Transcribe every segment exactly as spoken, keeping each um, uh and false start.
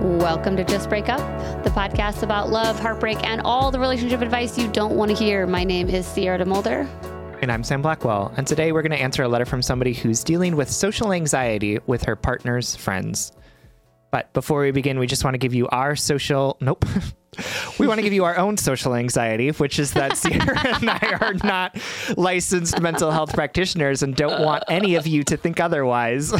Welcome to Just Break Up, the podcast about love, heartbreak, and all the relationship advice you don't want to hear. My name is Sierra DeMulder. And I'm Sam Blackwell. And today we're going to answer a letter from somebody who's dealing with social anxiety with her partner's friends. But before we begin, we just want to give you our social... Nope. We want to give you our own social anxiety, which is that Sierra and I are not licensed mental health practitioners and don't want any of you to think otherwise.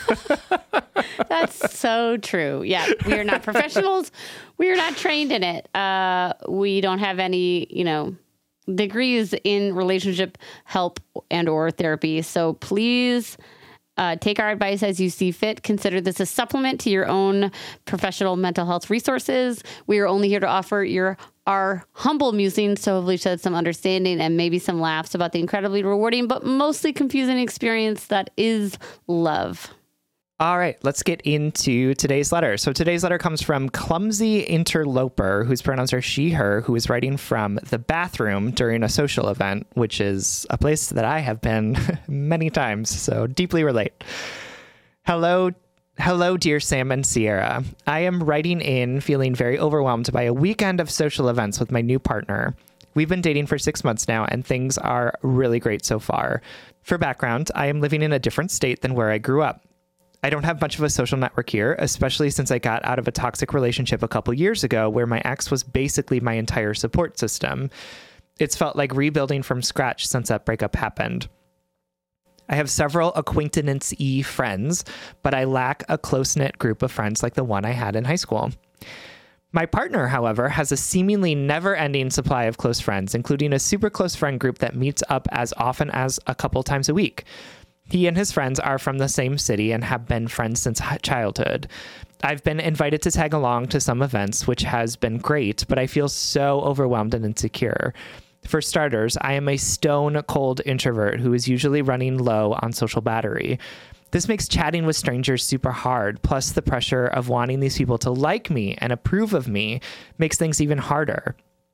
That's so true. Yeah, we are not professionals. We are not trained in it. Uh, we don't have any, you know, degrees in relationship help and or therapy. So please uh, take our advice as you see fit. Consider this a supplement to your own professional mental health resources. We are only here to offer your our humble musings, so hopefully shed some understanding and maybe some laughs about the incredibly rewarding but mostly confusing experience that is love. All right, let's get into today's letter. So today's letter comes from Clumsy Interloper, whose pronouns are she, her, who is writing from the bathroom during a social event, which is a place that I have been many times, so deeply relate. Hello, hello, dear Sam and Sierra. I am writing in feeling very overwhelmed by a weekend of social events with my new partner. We've been dating for six months now, and things are really great so far. For background, I am living in a different state than where I grew up. I don't have much of a social network here, especially since I got out of a toxic relationship a couple years ago where my ex was basically my entire support system. It's felt like rebuilding from scratch since that breakup happened. I have several acquaintance-y friends, but I lack a close-knit group of friends like the one I had in high school. My partner, however, has a seemingly never-ending supply of close friends, including a super close friend group that meets up as often as a couple times a week. He and his friends are from the same city and have been friends since childhood. I've been invited to tag along to some events, which has been great, but I feel so overwhelmed and insecure. For starters, I am a stone-cold introvert who is usually running low on social battery. This makes chatting with strangers super hard, plus the pressure of wanting these people to like me and approve of me makes things even harder.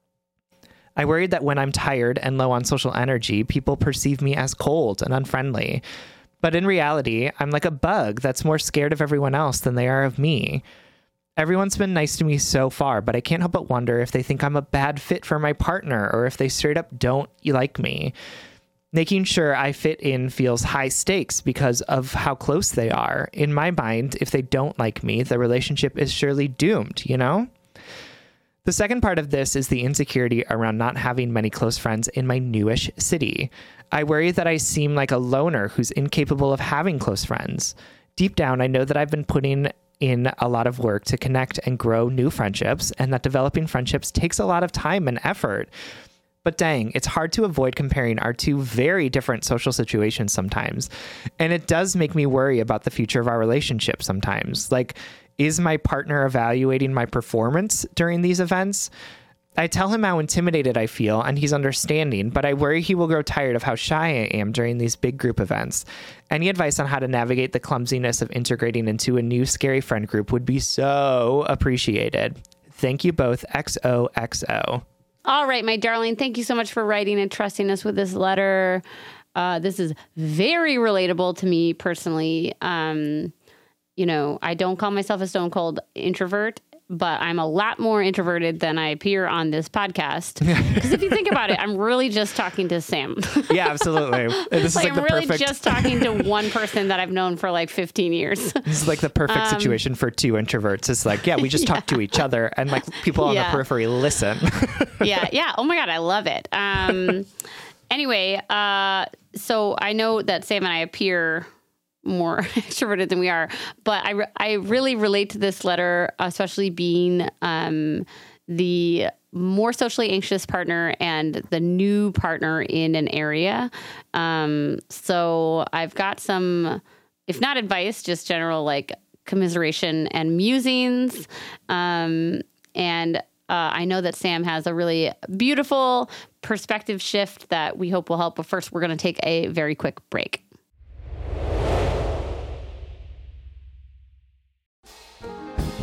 I worried that when I'm tired and low on social energy, people perceive me as cold and unfriendly. But in reality, I'm like a bug that's more scared of everyone else than they are of me. Everyone's been nice to me so far, but I can't help but wonder if they think I'm a bad fit for my partner or if they straight up don't like me. Making sure I fit in feels high stakes because of how close they are. In my mind, if they don't like me, the relationship is surely doomed, you know? The second part of this is the insecurity around not having many close friends in my newish city. I worry that I seem like a loner who's incapable of having close friends. Deep down, I know that I've been putting in a lot of work to connect and grow new friendships, and that developing friendships takes a lot of time and effort. But dang, it's hard to avoid comparing our two very different social situations sometimes. And it does make me worry about the future of our relationship sometimes. Like, is my partner evaluating my performance during these events? I tell him how intimidated I feel, and he's understanding, but I worry he will grow tired of how shy I am during these big group events. Any advice on how to navigate the clumsiness of integrating into a new scary friend group would be so appreciated. Thank you both, X O X O. All right, my darling, thank you so much for writing and trusting us with this letter. Uh, this is very relatable to me personally. Um, you know, I don't call myself a stone cold introvert, but I'm a lot more introverted than I appear on this podcast. Because if you think about it, I'm really just talking to Sam. Yeah, absolutely. This like, is like I'm the really perfect... just talking to one person that I've known for like fifteen years. This is like the perfect um, situation for two introverts. It's like, yeah, we just yeah. talk to each other and like people on yeah. the periphery listen. yeah, yeah. Oh my God, I love it. Um, anyway, uh, so I know that Sam and I appear more extroverted than we are, but I, re- I really relate to this letter, especially being um, the more socially anxious partner and the new partner in an area. Um, so I've got some, if not advice, just general like commiseration and musings. Um, and uh, I know that Sam has a really beautiful perspective shift that we hope will help. But first, we're going to take a very quick break.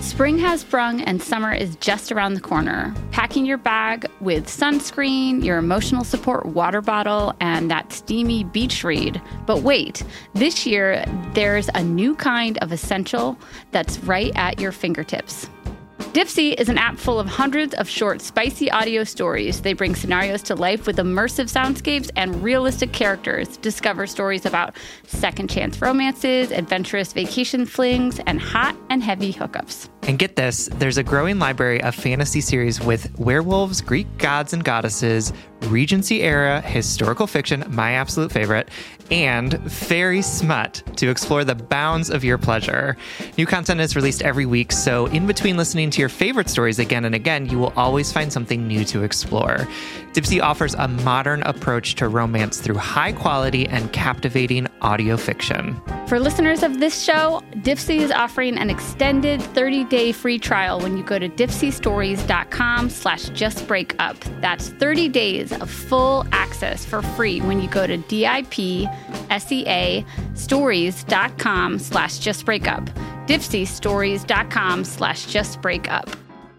Spring has sprung and summer is just around the corner. Packing your bag with sunscreen, your emotional support water bottle, and that steamy beach read. But wait, this year there's a new kind of essential that's right at your fingertips. Dipsea is an app full of hundreds of short, spicy audio stories. They bring scenarios to life with immersive soundscapes and realistic characters. Discover stories about second chance romances, adventurous vacation flings, and hot and heavy hookups. And get this, there's a growing library of fantasy series with werewolves, Greek gods and goddesses, Regency era historical fiction, my absolute favorite, and fairy smut to explore the bounds of your pleasure. New content is released every week, so in between listening to your favorite stories again and again, you will always find something new to explore. Dipsea offers a modern approach to romance through high quality and captivating audio fiction. For listeners of this show, Dipsea is offering an extended thirty-day free trial when you go to dipseastories.com slash justbreakup. That's thirty days of full access for free when you go to D-I-P-S-E-A stories.com slash justbreakup. dipseastories.com slash justbreakup.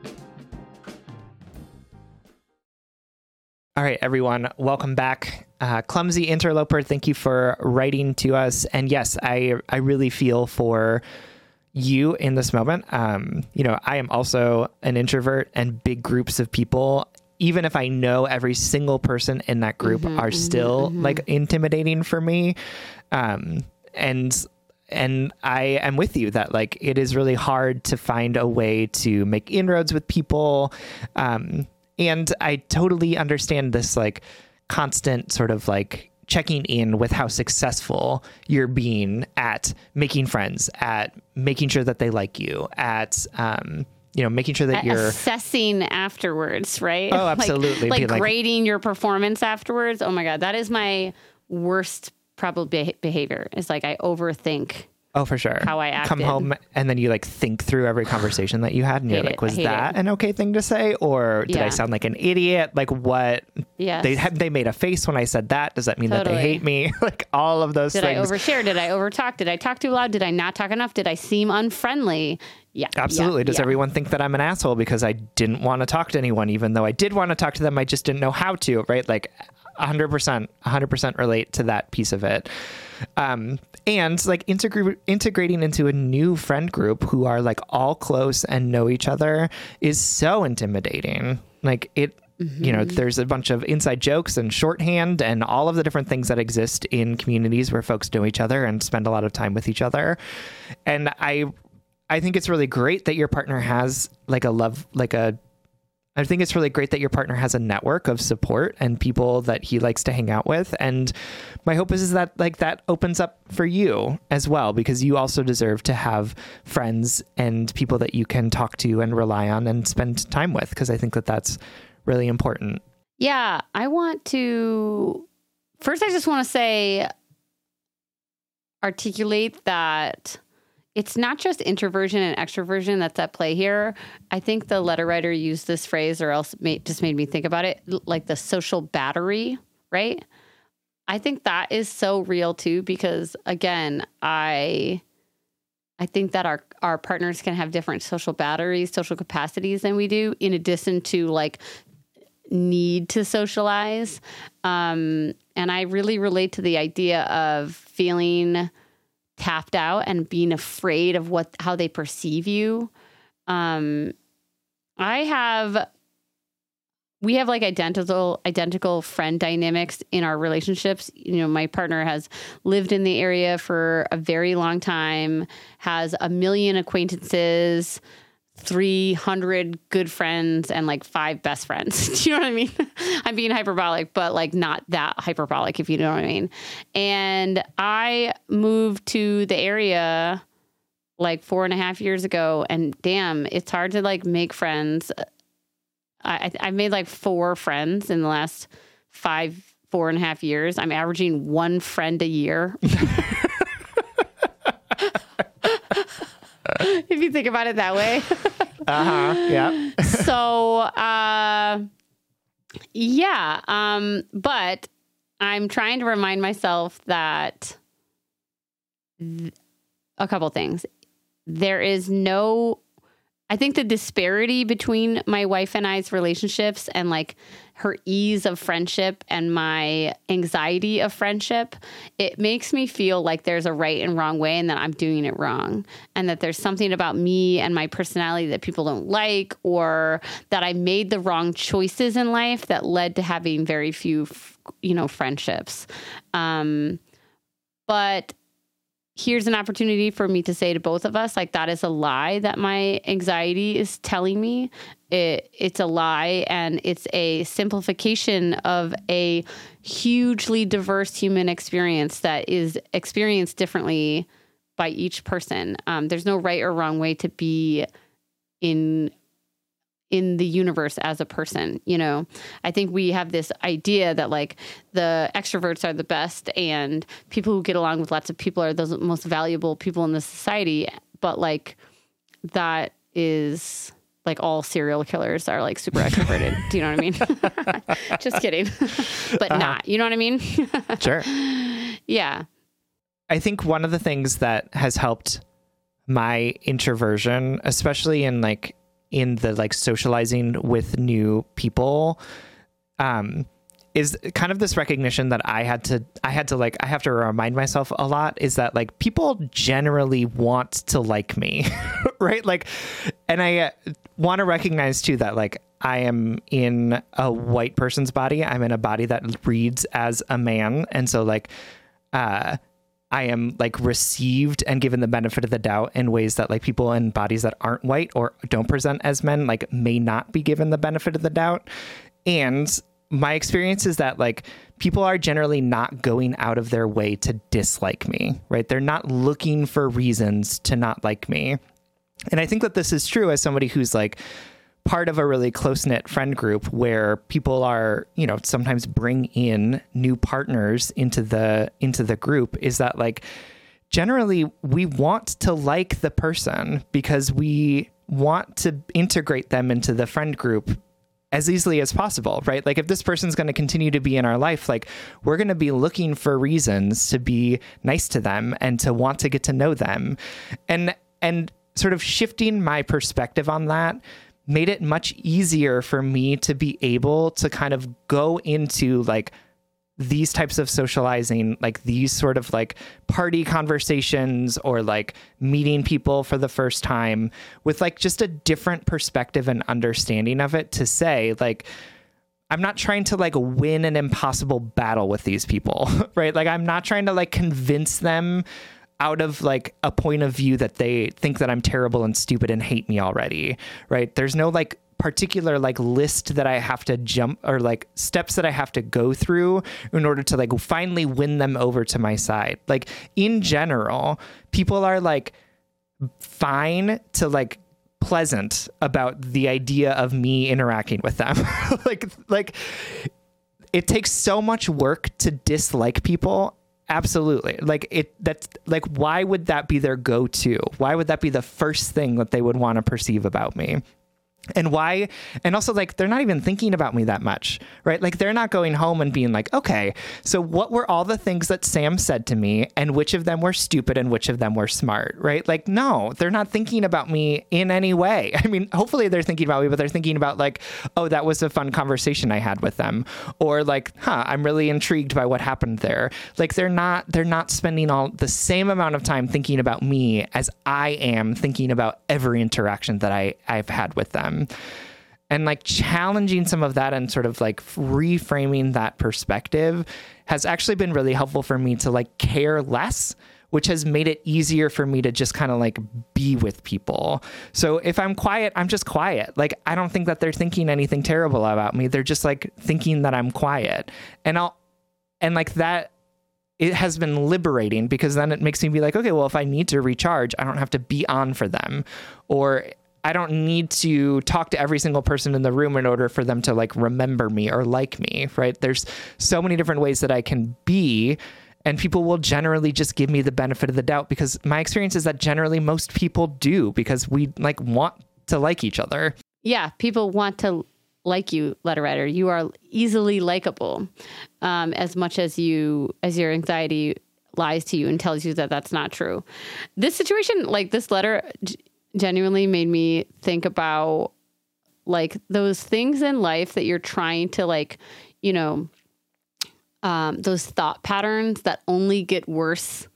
All right, everyone, welcome back. Uh, Clumsy Interloper, thank you for writing to us. And yes, I I really feel for you in this moment. Um, you know, I am also an introvert, and big groups of people, even if I know every single person in that group, mm-hmm, are still mm-hmm. like intimidating for me. Um, and and I am with you that like it is really hard to find a way to make inroads with people. Um, and I totally understand this like constant sort of like checking in with how successful you're being at making friends, at making sure that they like you, at, um, you know, making sure that at you're assessing afterwards, right? Oh, absolutely. Like, like, like grading your performance afterwards. Oh my God. That is my worst probably behavior. It's like I overthink. Oh, for sure. How I acted. Come home and then you like think through every conversation that you had and you're like, was that it. an okay thing to say? Or did yeah. I sound like an idiot? Like what? Yes. They had, they made a face when I said that. Does that mean totally. that they hate me? Like all of those did things. Did I overshare? Did I overtalk? Did I talk too loud? Did I not talk enough? Did I seem unfriendly? Yeah. Absolutely. Yeah, Does yeah. everyone think that I'm an asshole because I didn't want to talk to anyone, even though I did want to talk to them? I just didn't know how to, right? Like one hundred percent, one hundred percent relate to that piece of it. Um, and like integra- integrating into a new friend group who are like all close and know each other is so intimidating. Like it, mm-hmm. you know, there's a bunch of inside jokes and shorthand and all of the different things that exist in communities where folks know each other and spend a lot of time with each other. And I, I think it's really great that your partner has like a love, like a, I think it's really great that your partner has a network of support and people that he likes to hang out with. And my hope is, is that like that opens up for you as well, because you also deserve to have friends and people that you can talk to and rely on and spend time with. Because I think that that's really important. Yeah, I want to first, I just want to say, articulate that it's not just introversion and extroversion that's at play here. I think the letter writer used this phrase, or else made, just made me think about it, like the social battery, right? I think that is so real too, because again, I I think that our, our partners can have different social batteries, social capacities than we do, in addition to like need to socialize. Um, and I really relate to the idea of feeling tapped out and being afraid of what, how they perceive you. Um, I have, we have like identical, identical friend dynamics in our relationships. You know, my partner has lived in the area for a very long time, has a million acquaintances, three hundred good friends, and like five best friends. Do you know what I mean? I'm being hyperbolic, but like not that hyperbolic, if you know what I mean. And I moved to the area like four and a half years ago, and damn, it's hard to like make friends. I, I've made like four friends in the last five, four and a half years. I'm averaging one friend a year. If you think about it that way. Uh-huh. Yeah. So, uh, yeah. Um, but I'm trying to remind myself that th- a couple things. There is no I think the disparity between my wife and I's relationships and like her ease of friendship and my anxiety of friendship, it makes me feel like there's a right and wrong way and that I'm doing it wrong. And that there's something about me and my personality that people don't like, or that I made the wrong choices in life that led to having very few, you know, friendships. Um, but here's an opportunity for me to say to both of us, like, that is a lie that my anxiety is telling me. It, it's a lie, and it's a simplification of a hugely diverse human experience that is experienced differently by each person. Um, there's no right or wrong way to be in in the universe as a person. You know, I think we have this idea that like the extroverts are the best and people who get along with lots of people are the most valuable people in the society. But like that is like all serial killers are like super extroverted. Do you know what I mean? Just kidding. But uh-huh. not, you know what I mean? Sure. Yeah. I think one of the things that has helped my introversion, especially in like in the like socializing with new people, um, is kind of this recognition that I had to, I had to like, I have to remind myself a lot is that like people generally want to like me, right? Like, and I uh, want to recognize too that like I am in a white person's body. I'm in a body that reads as a man. And so like, uh, I am like received and given the benefit of the doubt in ways that like people in bodies that aren't white or don't present as men, like may not be given the benefit of the doubt. And my experience is that like people are generally not going out of their way to dislike me, right? They're not looking for reasons to not like me. And I think that this is true as somebody who's like part of a really close-knit friend group where people are, you know, sometimes bring in new partners into the into the group, is that like generally we want to like the person because we want to integrate them into the friend group as easily as possible, right? Like if this person's going to continue to be in our life, like we're going to be looking for reasons to be nice to them and to want to get to know them. And and sort of shifting my perspective on that made it much easier for me to be able to kind of go into like these types of socializing, like these sort of like party conversations or like meeting people for the first time with like just a different perspective and understanding of it, to say like, I'm not trying to like win an impossible battle with these people, right? Like I'm not trying to like convince them out of like a point of view that they think that I'm terrible and stupid and hate me already, right? There's no like particular like list that I have to jump or like steps that I have to go through in order to like finally win them over to my side. Like in general, people are like fine to like pleasant about the idea of me interacting with them. like, like it takes so much work to dislike people. Absolutely. Like it, that's like, why would that be their go-to? Why would that be the first thing that they would want to perceive about me? And why? And also like, they're not even thinking about me that much, right? Like they're not going home and being like, okay, so what were all the things that Sam said to me and which of them were stupid and which of them were smart, right? Like, no, they're not thinking about me in any way. I mean, hopefully they're thinking about me, but they're thinking about like, oh, that was a fun conversation I had with them. Or like, huh, I'm really intrigued by what happened there. Like they're not, they're not spending all the same amount of time thinking about me as I am thinking about every interaction that I, I've had with them. And like challenging some of that and sort of like reframing that perspective has actually been really helpful for me to like care less, which has made it easier for me to just kind of like be with people. So if I'm quiet, I'm just quiet. Like, I don't think that they're thinking anything terrible about me. They're just like thinking that I'm quiet. And I'll, and like that, it has been liberating because then it makes me be like, okay, well, if I need to recharge, I don't have to be on for them, or I don't need to talk to every single person in the room in order for them to like remember me or like me, right? There's so many different ways that I can be, and people will generally just give me the benefit of the doubt because my experience is that generally most people do, because we like want to like each other. Yeah. People want to like you, letter writer. You are easily likable, um, as much as you, as your anxiety lies to you and tells you that that's not true. This situation, like this letter, genuinely made me think about like those things in life that you're trying to like, you know, um, those thought patterns that only get worse.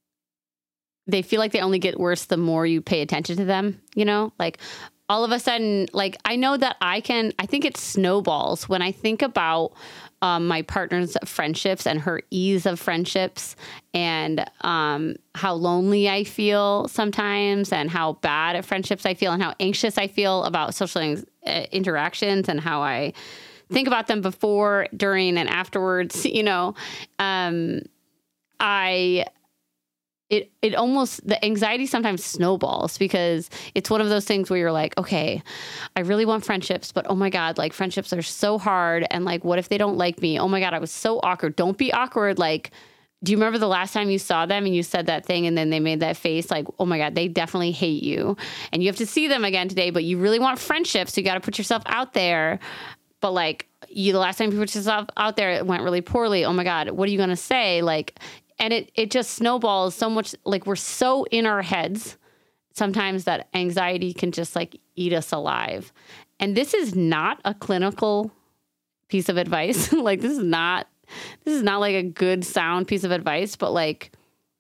They feel like they only get worse the more you pay attention to them, you know, like all of a sudden, like I know that I can, I think it snowballs when I think about um, my partner's friendships and her ease of friendships and um, how lonely I feel sometimes and how bad at friendships I feel and how anxious I feel about social uh, interactions and how I think about them before, during, and afterwards, you know, um, I... It it almost, the anxiety sometimes snowballs because it's one of those things where you're like, okay, I really want friendships, but oh my God, like friendships are so hard. And like, what if they don't like me? Oh my God, I was so awkward. Don't be awkward. Like, do you remember the last time you saw them and you said that thing and then they made that face? Like, oh my God, they definitely hate you. And you have to see them again today, but you really want friendships. So you got to put yourself out there. But like you, the last time you put yourself out there, it went really poorly. Oh my God, what are you going to say? Like, and it, it just snowballs so much. Like we're so in our heads sometimes that anxiety can just like eat us alive. And this is not a clinical piece of advice. Like this is not, this is not like a good sound piece of advice, but like,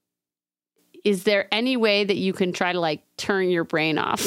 is there any way that you can try to like turn your brain off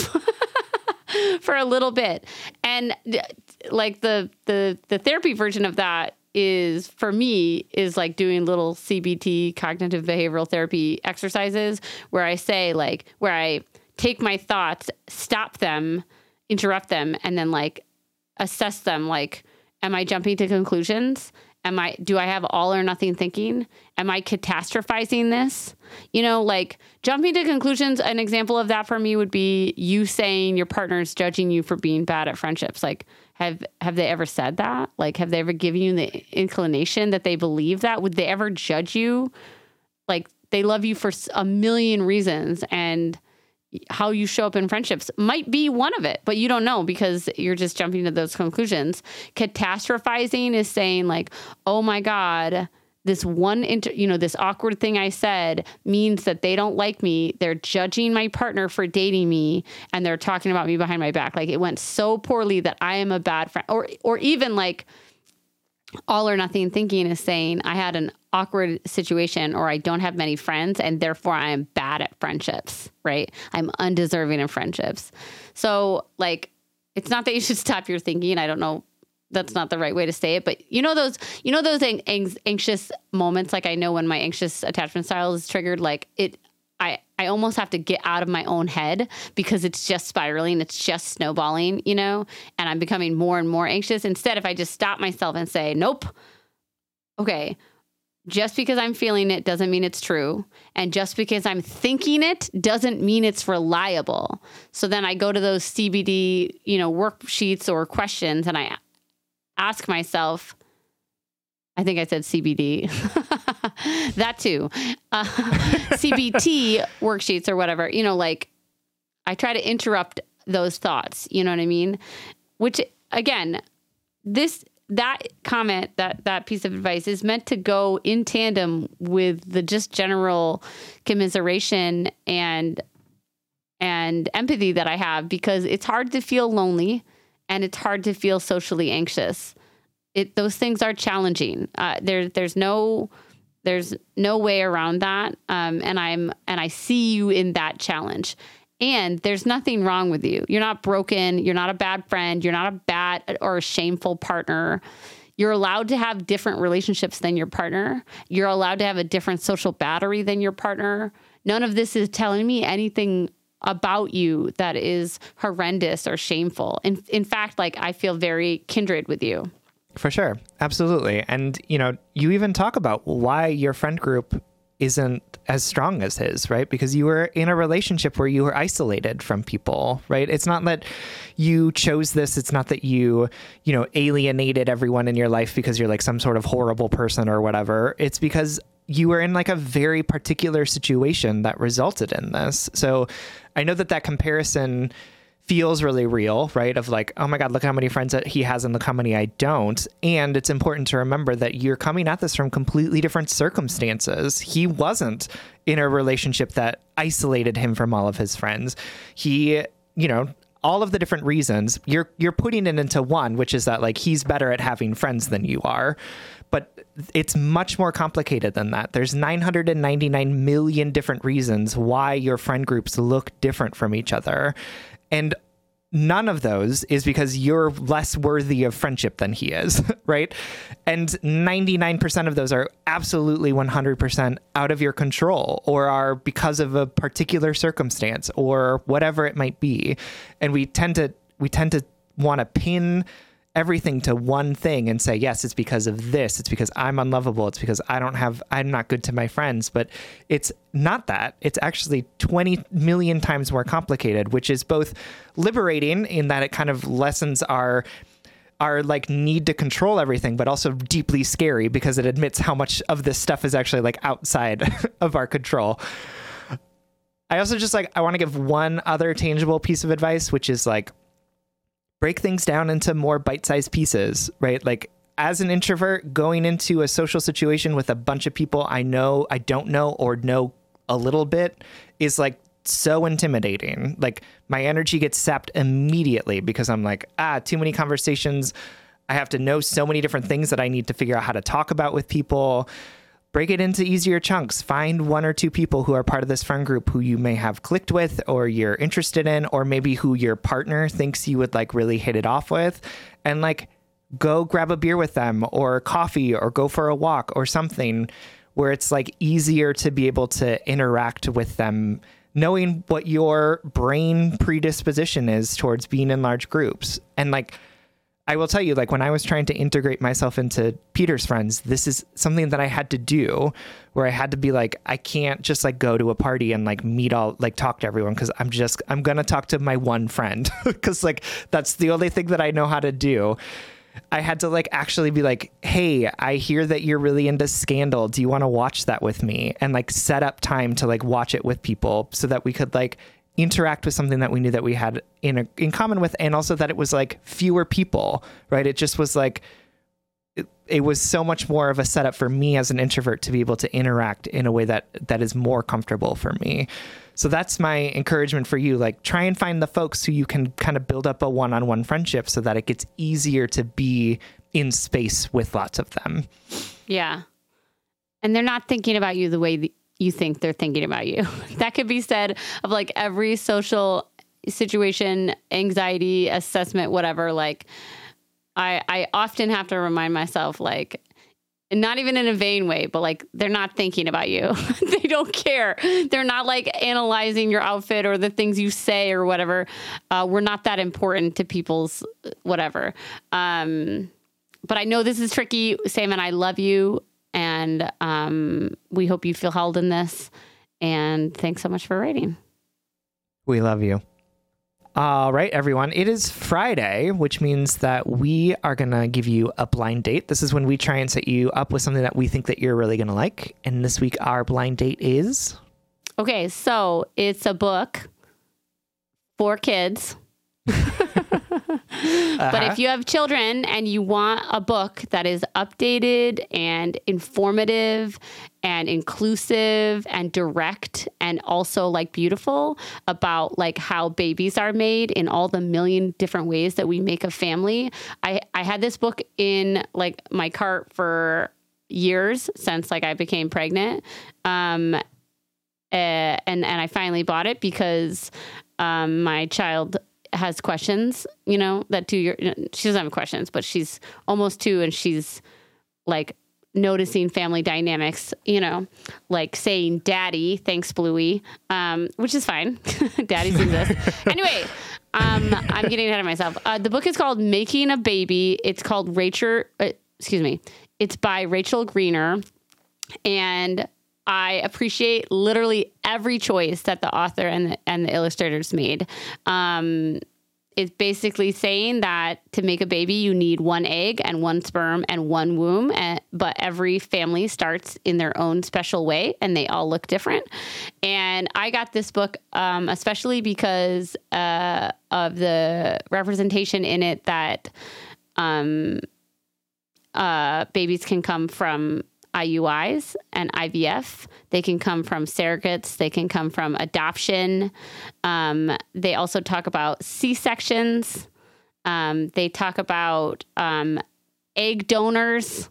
for a little bit? And like the, the, the therapy version of that is for me is like doing little C B T, cognitive behavioral therapy exercises where I say like, where I take my thoughts, stop them, interrupt them, and then like assess them. Like, am I jumping to conclusions? Am I, do I have all or nothing thinking? Am I catastrophizing this? You know, like jumping to conclusions. An example of that for me would be you saying your partner's judging you for being bad at friendships. Like, Have have they ever said that? Like, have they ever given you the inclination that they believe that? Would they ever judge you? Like, they love you for a million reasons, and how you show up in friendships might be one of it, but you don't know because you're just jumping to those conclusions. Catastrophizing is saying like, oh my God, this one, inter- you know, this awkward thing I said means that they don't like me. They're judging my partner for dating me and they're talking about me behind my back. Like it went so poorly that I am a bad friend. Or, or even like all or nothing thinking is saying I had an awkward situation or I don't have many friends and therefore I am bad at friendships, right? I'm undeserving of friendships. So like, it's not that you should stop your thinking. I don't know. That's not the right way to say it, but you know, those, you know, those ang- ang- anxious moments. Like I know when my anxious attachment style is triggered, like it, I, I almost have to get out of my own head because it's just spiraling. It's just snowballing, you know, and I'm becoming more and more anxious. Instead, if I just stop myself and say, nope, okay, just because I'm feeling it doesn't mean it's true. And just because I'm thinking it doesn't mean it's reliable. So then I go to those C B D, you know, worksheets or questions and I ask myself, I think I said C B D, that too, uh, C B T worksheets or whatever, you know, like I try to interrupt those thoughts, you know what I mean? Which again, this, that comment, that, that piece of advice is meant to go in tandem with the just general commiseration and, and empathy that I have, because it's hard to feel lonely and it's hard to feel socially anxious. It, those things are challenging. Uh, there, there's no, there's no way around that. Um, and I'm, and I see you in that challenge. And there's nothing wrong with you. You're not broken. You're not a bad friend. You're not a bad or a shameful partner. You're allowed to have different relationships than your partner. You're allowed to have a different social battery than your partner. None of this is telling me anything about you that is horrendous or shameful. In, in fact, like I feel very kindred with you. For sure. Absolutely. And, you know, you even talk about why your friend group isn't as strong as his, right? Because you were in a relationship where you were isolated from people, right? It's not that you chose this. It's not that you, you know, alienated everyone in your life because you're like some sort of horrible person or whatever. It's because you were in like a very particular situation that resulted in this. So I know that that comparison feels really real, right? Of like, oh my God, look how many friends that he has and look how many I don't. And it's important to remember that you're coming at this from completely different circumstances. He wasn't in a relationship that isolated him from all of his friends. He, you know, all of the different reasons, you're you're putting it into one, which is that like he's better at having friends than you are. But it's much more complicated than that. There's nine hundred ninety-nine million different reasons why your friend groups look different from each other. And none of those is because you're less worthy of friendship than he is, right? And ninety-nine percent of those are absolutely one hundred percent out of your control, or are because of a particular circumstance or whatever it might be. And we tend to we tend to want to pin everything to one thing and say, yes, it's because of this. It's because I'm unlovable. It's because I don't have, I'm not good to my friends. But it's not that. It's actually twenty million times more complicated, which is both liberating in that it kind of lessens our, our like need to control everything, but also deeply scary because it admits how much of this stuff is actually like outside of our control. I also just like, I want to give one other tangible piece of advice, which is like, break things down into more bite-sized pieces, right? Like as an introvert going into a social situation with a bunch of people I know, I don't know, or know a little bit is like so intimidating. Like my energy gets sapped immediately because I'm like, ah, too many conversations. I have to know so many different things that I need to figure out how to talk about with people. Break it into easier chunks. Find one or two people who are part of this friend group who you may have clicked with or you're interested in, or maybe who your partner thinks you would like really hit it off with, and like go grab a beer with them or coffee or go for a walk or something where it's like easier to be able to interact with them, knowing what your brain predisposition is towards being in large groups. And like, I will tell you, like when I was trying to integrate myself into Peter's friends, this is something that I had to do where I had to be like, I can't just like go to a party and like meet all, like talk to everyone. Cause I'm just, I'm going to talk to my one friend. Cause like, that's the only thing that I know how to do. I had to like actually be like, hey, I hear that you're really into Scandal. Do you want to watch that with me? And like set up time to like watch it with people so that we could like interact with something that we knew that we had in a, in common with, and also that it was like fewer people, right? It just was like, it, it was so much more of a setup for me as an introvert to be able to interact in a way that, that is more comfortable for me. So that's my encouragement for you. Like try and find the folks who you can kind of build up a one-on-one friendship so that it gets easier to be in space with lots of them. Yeah. And they're not thinking about you the way the, you think they're thinking about you. That could be said of like every social situation, anxiety, assessment, whatever. Like I, I often have to remind myself, like, not even in a vain way, but like, they're not thinking about you. They don't care. They're not like analyzing your outfit or the things you say or whatever. Uh, we're not that important to people's whatever. Um, but I know this is tricky. Sam and I love you. And um, we hope you feel held in this. And thanks so much for writing. We love you. All right, everyone. It is Friday, which means that we are going to give you a blind date. This is when we try and set you up with something that we think that you're really going to like. And this week, our blind date is... Okay, so it's a book for kids. Uh-huh. But if you have children and you want a book that is updated and informative and inclusive and direct and also like beautiful about like how babies are made in all the million different ways that we make a family. I, I had this book in like my cart for years since like I became pregnant. Um, uh, and, and I finally bought it because um, my child has questions, you know, that two year, she doesn't have questions, but she's almost two and she's like noticing family dynamics, you know, like saying daddy, thanks Bluey, um, which is fine. Daddies exist. Anyway, um, I'm getting ahead of myself. Uh, the book is called Making a Baby. It's called Rachel, uh, excuse me. It's by Rachel Greener. And I appreciate literally every choice that the author and the, and the illustrators made. Um, it's basically saying that to make a baby, you need one egg and one sperm and one womb. And, but every family starts in their own special way, and they all look different. And I got this book, um, especially because uh, of the representation in it that um, uh, babies can come from I U Is and I V F. They can come from surrogates. They can come from adoption. Um, they also talk about C-sections. Um, they talk about um, egg donors.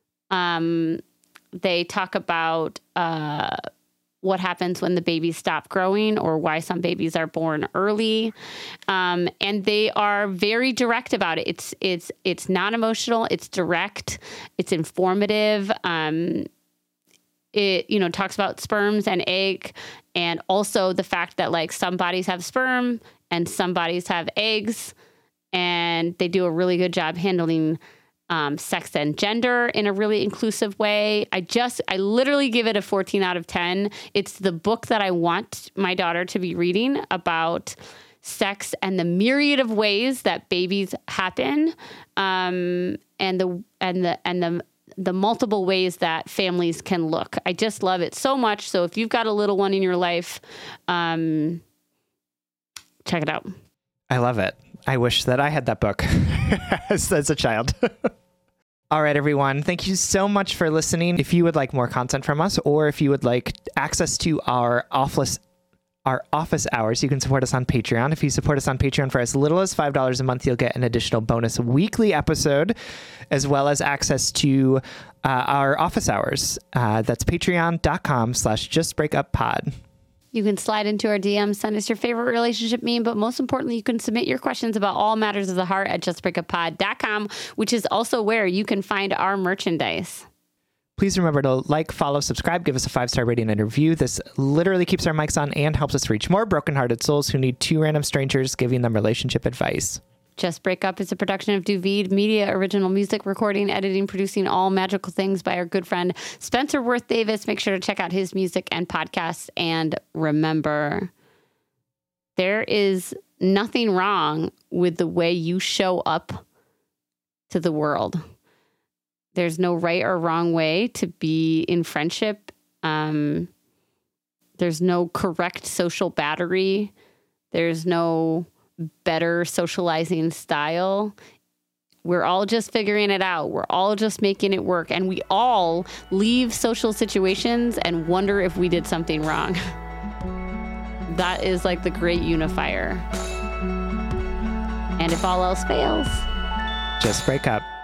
Um, they talk about uh, what happens when the babies stop growing, or why some babies are born early. Um, and they are very direct about it. It's, it's, it's not emotional. It's direct. It's informative. Um, it, you know, talks about sperms and egg, and also the fact that like some bodies have sperm and some bodies have eggs, and they do a really good job handling Um, sex and gender in a really inclusive way. I just, I literally give it a fourteen out of ten. It's the book that I want my daughter to be reading about sex and the myriad of ways that babies happen, um, and the and the and the the multiple ways that families can look. I just love it so much. So if you've got a little one in your life, um, check it out. I love it. I wish that I had that book as, as a child. All right, everyone. Thank you so much for listening. If you would like more content from us, or if you would like access to our office, our office hours, you can support us on Patreon. If you support us on Patreon for as little as five dollars a month, you'll get an additional bonus weekly episode, as well as access to uh, our office hours. Uh, that's patreon.com slash justbreakuppod. You can slide into our D Ms, send us your favorite relationship meme, but most importantly, you can submit your questions about all matters of the heart at just break up pod dot com, which is also where you can find our merchandise. Please remember to like, follow, subscribe, give us a five-star rating and review. This literally keeps our mics on and helps us reach more brokenhearted souls who need two random strangers giving them relationship advice. Just Break Up is a production of Duvid Media, original music, recording, editing, producing, all magical things by our good friend Spencer Worth Davis. Make sure to check out his music and podcasts. And remember, there is nothing wrong with the way you show up to the world. There's no right or wrong way to be in friendship. Um, there's no correct social battery. There's no better socializing style. We're all just figuring it out. We're all just making it work. And we all leave social situations and wonder if we did something wrong. That is like the great unifier. And if all else fails, just break up.